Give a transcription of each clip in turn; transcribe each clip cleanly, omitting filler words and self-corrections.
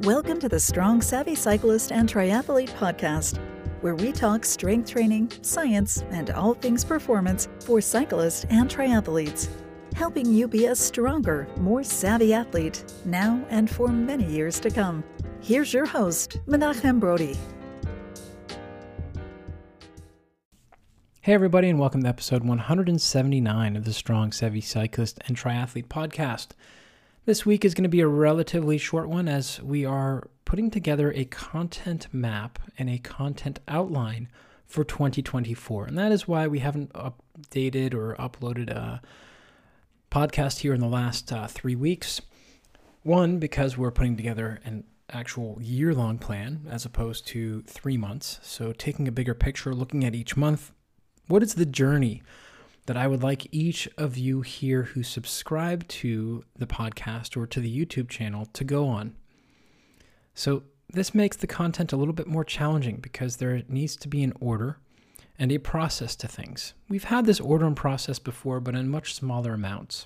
Welcome to the Strong Savvy Cyclist and Triathlete podcast, where we talk strength training, science, and all things performance for cyclists and triathletes, helping you be a stronger, more savvy athlete now and for many years to come. Here's your host, Menachem Brodie. Hey everybody, and welcome to episode 179 of the Strong Savvy Cyclist and Triathlete podcast. This week is going to be a relatively short one as we are putting together a content map and a content outline for 2024. And that is why we haven't updated or uploaded a podcast here in the last 3 weeks. One, because we're putting together an actual year-long plan as opposed to 3 months. So taking a bigger picture, looking at each month, what is the journey that I would like each of you here who subscribe to the podcast or to the YouTube channel to go on? So this makes the content a little bit more challenging because there needs to be an order and a process to things. We've had this order and process before, but in much smaller amounts.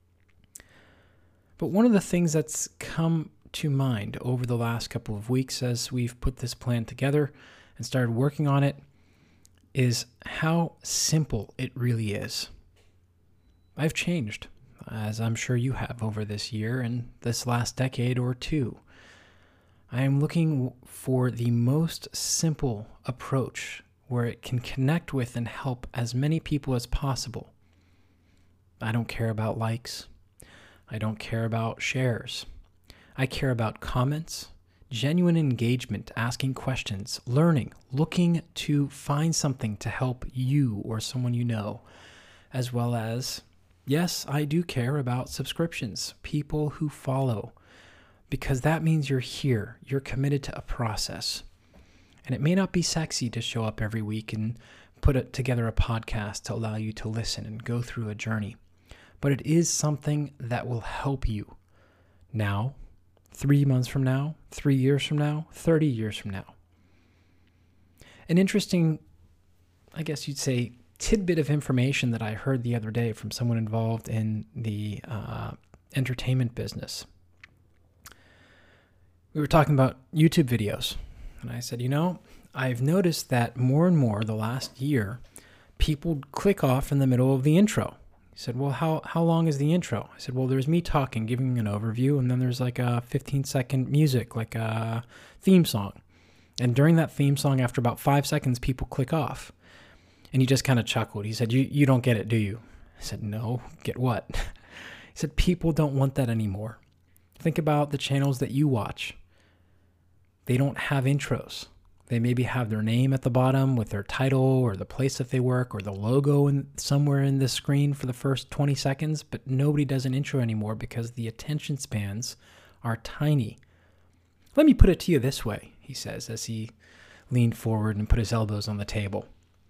But one of the things that's come to mind over the last couple of weeks as we've put this plan together and started working on it is how simple it really is. I've changed, as I'm sure you have over this year and this last decade or two. I am looking for the most simple approach where it can connect with and help as many people as possible. I don't care about likes. I don't care about shares. I care about comments, genuine engagement, asking questions, learning, looking to find something to help you or someone you know, as well as, yes, I do care about subscriptions, people who follow, because that means you're here, you're committed to a process. And it may not be sexy to show up every week and put together a podcast to allow you to listen and go through a journey, but it is something that will help you now, 3 months from now, 3 years from now, 30 years from now. An interesting, I guess you'd say, tidbit of information that I heard the other day from someone involved in the entertainment business. We were talking about YouTube videos, and I said, I've noticed that more and more the last year, people click off in the middle of the intro. He said, well, how long is the intro? I said, well, there's me talking, giving an overview, and then there's like a 15-second music, like a theme song. And during that theme song, after about 5 seconds, people click off. And he just kind of chuckled. He said, you don't get it, do you? I said, no, get what? He said, people don't want that anymore. Think about the channels that you watch. They don't have intros. They maybe have their name at the bottom with their title or the place that they work or the logo somewhere in the screen for the first 20 seconds, but nobody does an intro anymore because the attention spans are tiny. Let me put it to you this way, he says as he leaned forward and put his elbows on the table.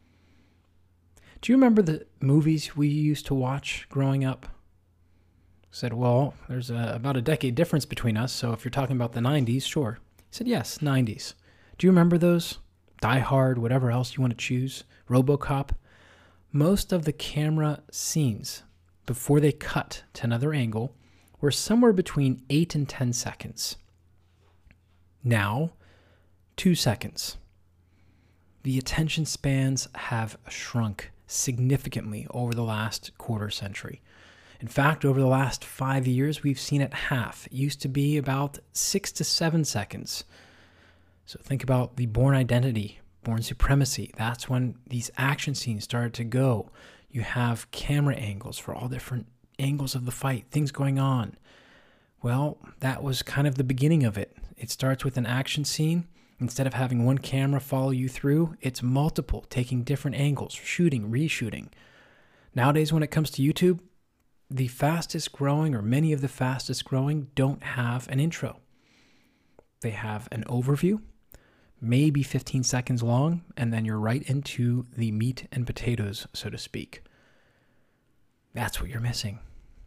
Do you remember the movies we used to watch growing up? I said, well, there's about a decade difference between us, so if you're talking about the 90s, sure. He said, yes, 90s. Do you remember those? Die Hard, whatever else you want to choose, RoboCop. Most of the camera scenes, before they cut to another angle, were somewhere between 8 and 10 seconds. Now, 2 seconds. The attention spans have shrunk significantly over the last quarter century. In fact, over the last 5 years, we've seen it half. It used to be about 6 to 7 seconds. So think about the Bourne Identity, Bourne Supremacy. That's when these action scenes started to go. You have camera angles for all different angles of the fight, things going on. Well, that was kind of the beginning of it. It starts with an action scene. Instead of having one camera follow you through, it's multiple, taking different angles, shooting, reshooting. Nowadays, when it comes to YouTube, the fastest growing or many of the fastest growing don't have an intro. They have an overview, maybe 15 seconds long, and then you're right into the meat and potatoes, so to speak. That's what you're missing.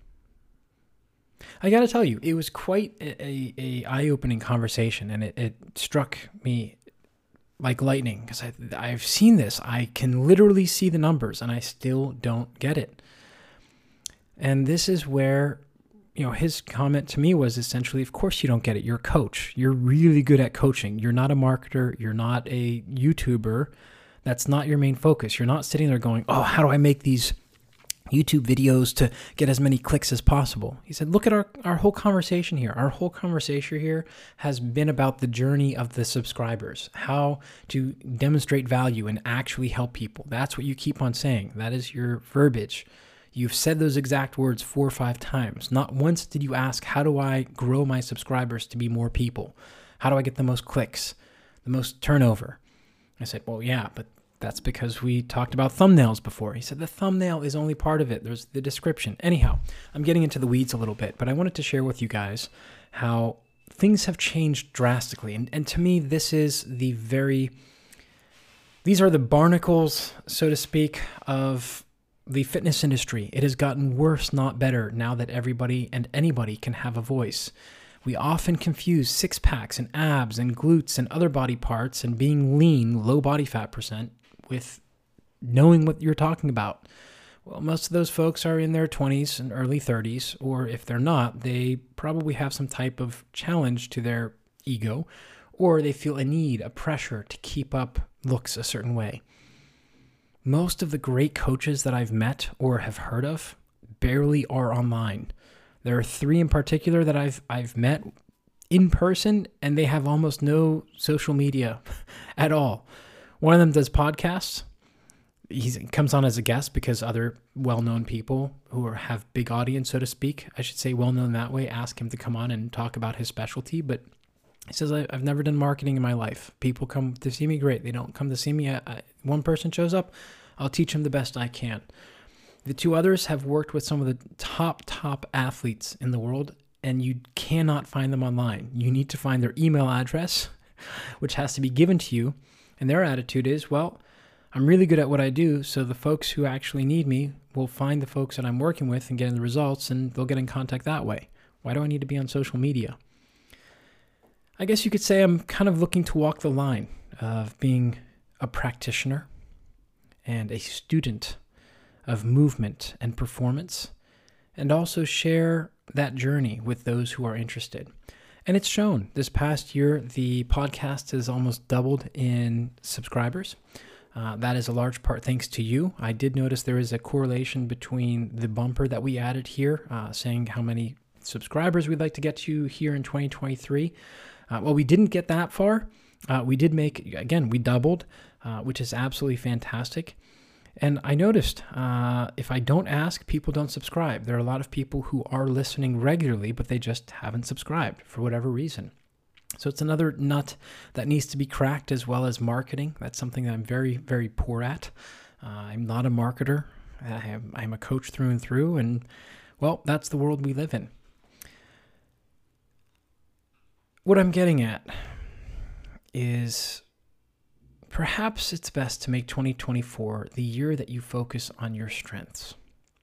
I got to tell you, it was quite a eye-opening conversation, and it struck me like lightning, because I've seen this. I can literally see the numbers, and I still don't get it. And this is where, his comment to me was essentially, of course you don't get it. You're a coach. You're really good at coaching. You're not a marketer. You're not a YouTuber. That's not your main focus. You're not sitting there going, oh, how do I make these YouTube videos to get as many clicks as possible? He said, look at our whole conversation here. Our whole conversation here has been about the journey of the subscribers, how to demonstrate value and actually help people. That's what you keep on saying. That is your verbiage. You've said those exact words 4 or 5 times. Not once did you ask, how do I grow my subscribers to be more people? How do I get the most clicks, the most turnover? I said, well, yeah, but that's because we talked about thumbnails before. He said, the thumbnail is only part of it. There's the description. Anyhow, I'm getting into the weeds a little bit, but I wanted to share with you guys how things have changed drastically. And to me, these are the barnacles, so to speak, of the fitness industry. It has gotten worse, not better, now that everybody and anybody can have a voice. We often confuse six-packs and abs and glutes and other body parts and being lean, low body fat percent, with knowing what you're talking about. Well, most of those folks are in their 20s and early 30s, or if they're not, they probably have some type of challenge to their ego, or they feel a need, a pressure to keep up looks a certain way. Most of the great coaches that I've met or have heard of barely are online. There are 3 in particular that I've met in person, and they have almost no social media at all. One of them does podcasts. He comes on as a guest because other well-known people who have big audience, so to speak, I should say well-known that way, ask him to come on and talk about his specialty. But he says, I've never done marketing in my life. People come to see me, great. They don't come to see me. One person shows up, I'll teach them the best I can. The 2 others have worked with some of the top athletes in the world, and you cannot find them online. You need to find their email address, which has to be given to you. And their attitude is, well, I'm really good at what I do, so the folks who actually need me will find the folks that I'm working with and getting the results, and they'll get in contact that way. Why do I need to be on social media? I guess you could say I'm kind of looking to walk the line of being a practitioner and a student of movement and performance, and also share that journey with those who are interested. And it's shown. This past year, the podcast has almost doubled in subscribers. That is a large part thanks to you. I did notice there is a correlation between the bumper that we added here, saying how many subscribers we'd like to get to here in 2023. Well, we didn't get that far. We did make, again, we doubled, which is absolutely fantastic. And I noticed if I don't ask, people don't subscribe. There are a lot of people who are listening regularly, but they just haven't subscribed for whatever reason. So it's another nut that needs to be cracked, as well as marketing. That's something that I'm very, very poor at. I'm not a marketer. I'm a coach through and through. And, well, that's the world we live in. What I'm getting at is perhaps it's best to make 2024 the year that you focus on your strengths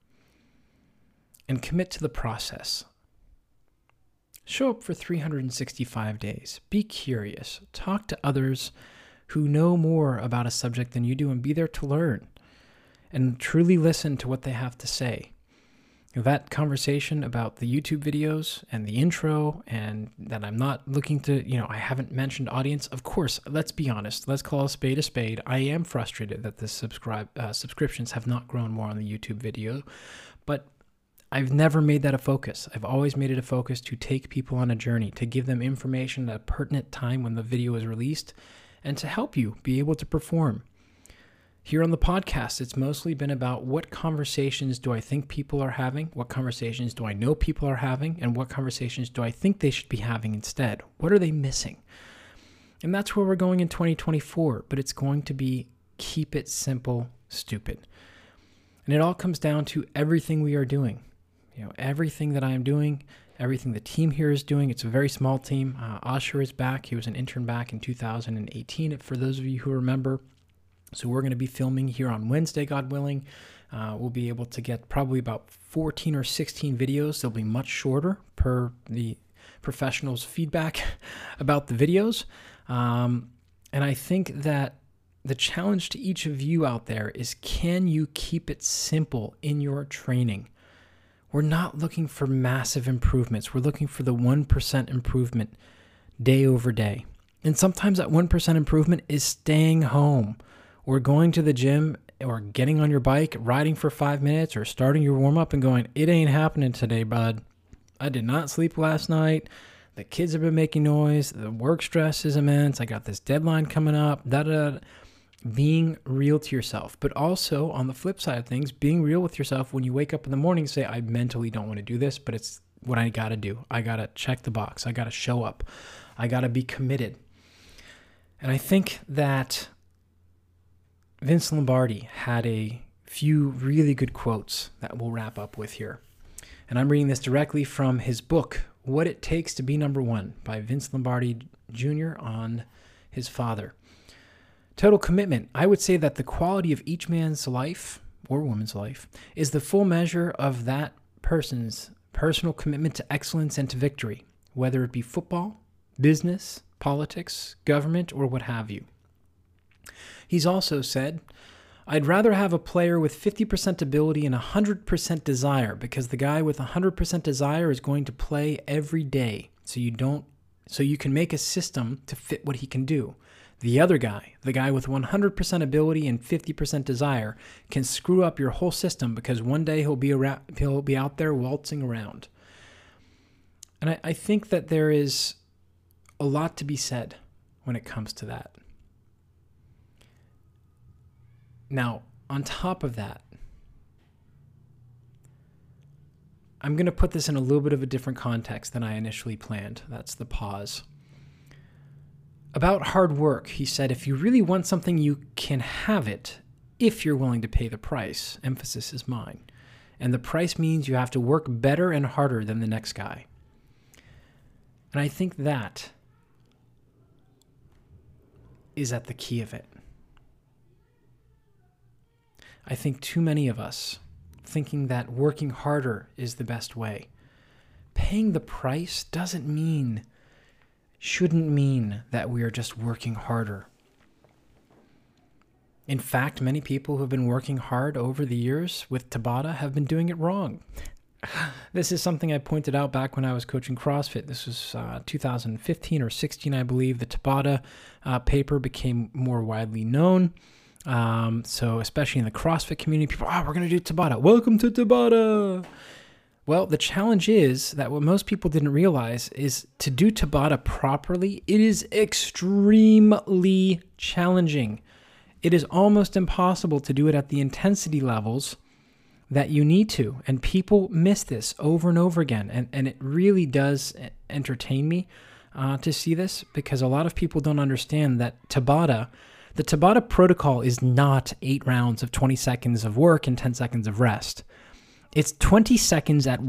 and commit to the process. Show up for 365 days. Be curious. Talk to others who know more about a subject than you do, and be there to learn and truly listen to what they have to say. That conversation about the YouTube videos and the intro, and that I'm not looking to, I haven't mentioned audience. Of course, let's be honest. Let's call a spade a spade. I am frustrated that the subscriptions have not grown more on the YouTube video, but I've never made that a focus. I've always made it a focus to take people on a journey, to give them information at a pertinent time when the video is released, and to help you be able to perform. Here on the podcast, it's mostly been about what conversations do I think people are having, what conversations do I know people are having, and what conversations do I think they should be having instead? What are they missing? And that's where we're going in 2024, but it's going to be keep it simple, stupid. And it all comes down to everything we are doing. Everything that I am doing, everything the team here is doing. It's a very small team. Asher is back. He was an intern back in 2018, for those of you who remember. So we're going to be filming here on Wednesday, God willing. We'll be able to get probably about 14 or 16 videos. They'll be much shorter per the professionals' feedback about the videos. And I think that the challenge to each of you out there is, can you keep it simple in your training? We're not looking for massive improvements. We're looking for the 1% improvement day over day. And sometimes that 1% improvement is staying home or going to the gym or getting on your bike, riding for 5 minutes, or starting your warm-up and going, it ain't happening today, bud. I did not sleep last night. The kids have been making noise. The work stress is immense. I got this deadline coming up. Being real to yourself. But also, on the flip side of things, being real with yourself when you wake up in the morning and say, I mentally don't want to do this, but it's what I got to do. I got to check the box. I got to show up. I got to be committed. And I think that Vince Lombardi had a few really good quotes that we'll wrap up with here. And I'm reading this directly from his book, What It Takes to Be Number One, by Vince Lombardi Jr. on his father. Total commitment. I would say that the quality of each man's life or woman's life is the full measure of that person's personal commitment to excellence and to victory, whether it be football, business, politics, government, or what have you. He's also said, I'd rather have a player with 50% ability and 100% desire, because the guy with 100% desire is going to play every day, so you can make a system to fit what he can do. The other guy, the guy with 100% ability and 50% desire, can screw up your whole system because one day he'll be out there waltzing around. And I think that there is a lot to be said when it comes to that. Now, on top of that, I'm going to put this in a little bit of a different context than I initially planned. That's the pause. About hard work, he said, if you really want something, you can have it if you're willing to pay the price. Emphasis is mine. And the price means you have to work better and harder than the next guy. And I think that is at the key of it. I think too many of us thinking that working harder is the best way. Paying the price shouldn't mean that we are just working harder. In fact, many people who have been working hard over the years with Tabata have been doing it wrong. This is something I pointed out back when I was coaching CrossFit. This was 2015 or 16, I believe. The Tabata paper became more widely known. So especially in the CrossFit community, people, we're going to do Tabata. Welcome to Tabata. Well, the challenge is that what most people didn't realize is to do Tabata properly, it is extremely challenging. It is almost impossible to do it at the intensity levels that you need to. And people miss this over and over again. And it really does entertain me to see this, because a lot of people don't understand that the Tabata protocol is not 8 rounds of 20 seconds of work and 10 seconds of rest. It's 20 seconds at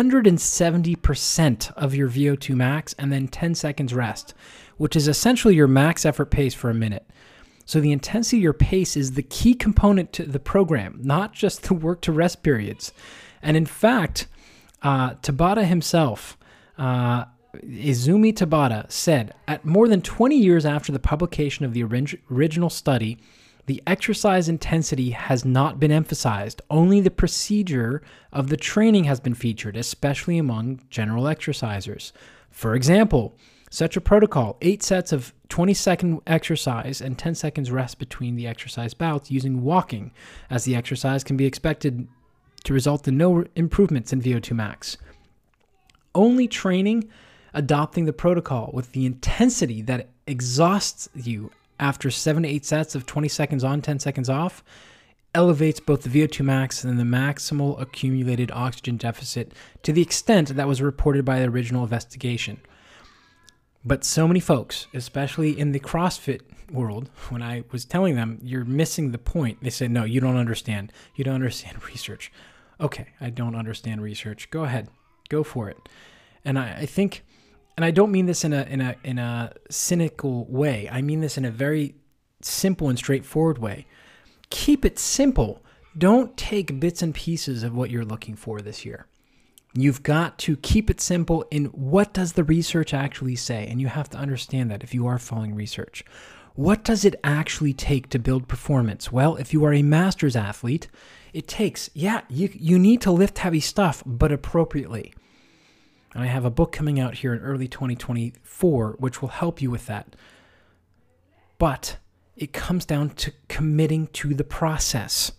170% of your VO2 max and then 10 seconds rest, which is essentially your max effort pace for a minute. So the intensity of your pace is the key component to the program, not just the work to rest periods. And in fact, Tabata himself, Izumi Tabata, said, at more than 20 years after the publication of the original study, the exercise intensity has not been emphasized. Only the procedure of the training has been featured, especially among general exercisers. For example, such a protocol, 8 sets of 20-second exercise and 10 seconds rest between the exercise bouts using walking, as the exercise can be expected to result in no improvements in VO2 max. Only training adopting the protocol with the intensity that exhausts you after 7 to 8 sets of 20 seconds on, 10 seconds off, elevates both the VO2 max and the maximal accumulated oxygen deficit to the extent that was reported by the original investigation. But so many folks, especially in the CrossFit world, when I was telling them, you're missing the point, they said, no, you don't understand. You don't understand research. Okay, I don't understand research. Go ahead. Go for it. And I think, and I don't mean this in a cynical way. I mean this in a very simple and straightforward way. Keep it simple. Don't take bits and pieces of what you're looking for this year. You've got to keep it simple in what does the research actually say? And you have to understand that if you are following research. What does it actually take to build performance? Well, if you are a master's athlete, it takes, you need to lift heavy stuff, but appropriately. And I have a book coming out here in early 2024, which will help you with that. But it comes down to committing to the process.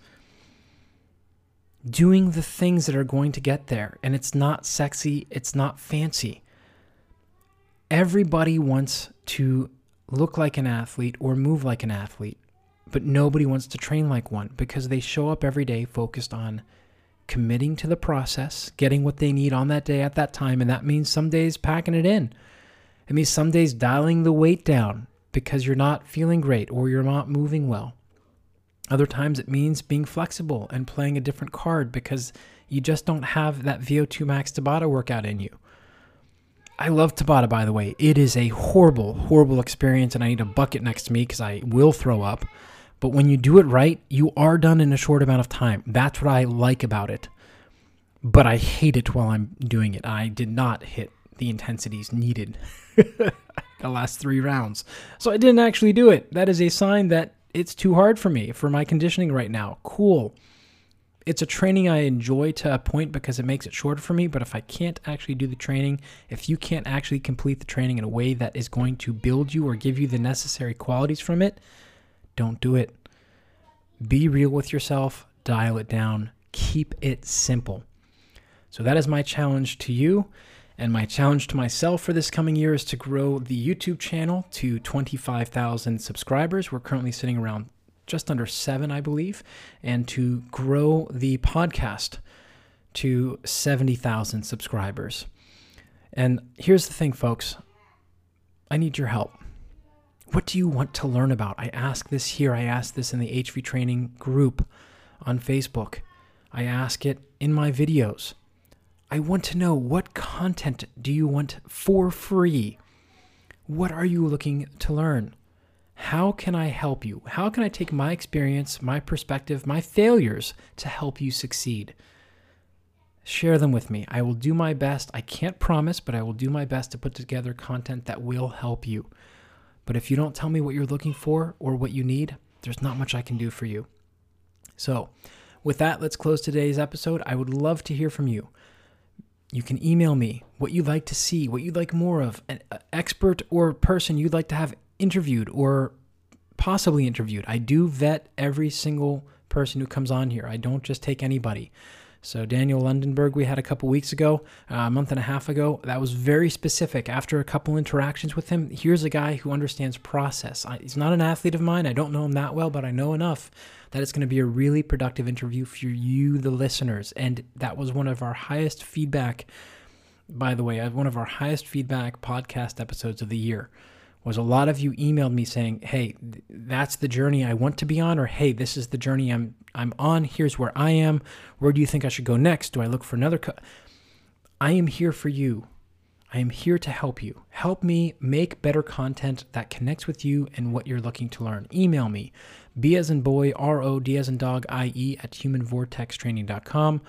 Doing the things that are going to get there. And it's not sexy, it's not fancy. Everybody wants to look like an athlete or move like an athlete, but nobody wants to train like one because they show up every day focused on committing to the process, getting what they need on that day at that time, and that means some days packing it in. It means some days dialing the weight down because you're not feeling great or you're not moving well. Other times it means being flexible and playing a different card because you just don't have that VO2 max Tabata workout in you. I love Tabata, by the way. It is a horrible, horrible experience, and I need a bucket next to me because I will throw up. But when you do it right, you are done in a short amount of time. That's what I like about it. But I hate it while I'm doing it. I did not hit the intensities needed the last 3 rounds. So I didn't actually do it. That is a sign that it's too hard for me, for my conditioning right now. Cool. It's a training I enjoy to a point because it makes it shorter for me, but if I can't actually do the training, if you can't actually complete the training in a way that is going to build you or give you the necessary qualities from it, don't do it. Be real with yourself, dial it down, keep it simple. So that is my challenge to you, and my challenge to myself for this coming year is to grow the YouTube channel to 25,000 subscribers. We're currently sitting around just under 7, I believe, and to grow the podcast to 70,000 subscribers. And here's the thing, folks. I need your help. What do you want to learn about? I ask this here. I ask this in the HV Training group on Facebook. I ask it in my videos. I want to know, what content do you want for free? What are you looking to learn? How can I help you? How can I take my experience, my perspective, my failures to help you succeed? Share them with me. I will do my best. I can't promise, but I will do my best to put together content that will help you. But if you don't tell me what you're looking for or what you need, there's not much I can do for you. So with that, let's close today's episode. I would love to hear from you. You can email me what you'd like to see, what you'd like more of, an expert or person you'd like to have interviewed or possibly interviewed. I do vet every single person who comes on here. I don't just take anybody. So Daniel Lundenberg, we had a couple weeks ago, a month and a half ago. That was very specific. After a couple interactions with him, here's a guy who understands process. He's not an athlete of mine. I don't know him that well, but I know enough that it's going to be a really productive interview for you, the listeners. And that was one of our highest feedback, by the way, one of our highest feedback podcast episodes of the year. Was a lot of you emailed me saying, hey, that's the journey I want to be on, or hey, this is the journey I'm on. Here's where I am. Where do you think I should go next? Do I look for another? I am here for you. I am here to help you. Help me make better content that connects with you and what you're looking to learn. Email me, B as in boy, R-O-D as in dog, I-E at humanvortextraining.com,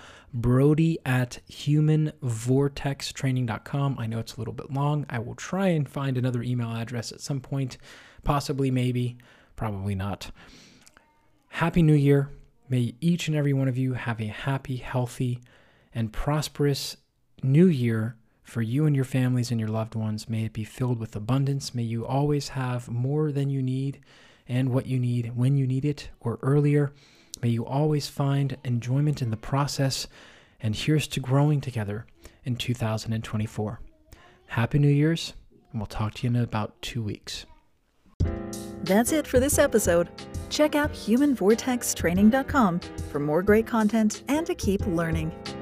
Brody@humanvortextraining.com. I know it's a little bit long. I will try and find another email address at some point, possibly, maybe, probably not. Happy New Year. May each and every one of you have a happy, healthy, and prosperous new year for you and your families and your loved ones. May it be filled with abundance. May you always have more than you need and what you need when you need it or earlier. May you always find enjoyment in the process. And here's to growing together in 2024. Happy New Year's, and we'll talk to you in about 2 weeks. That's it for this episode. Check out humanvortextraining.com for more great content and to keep learning.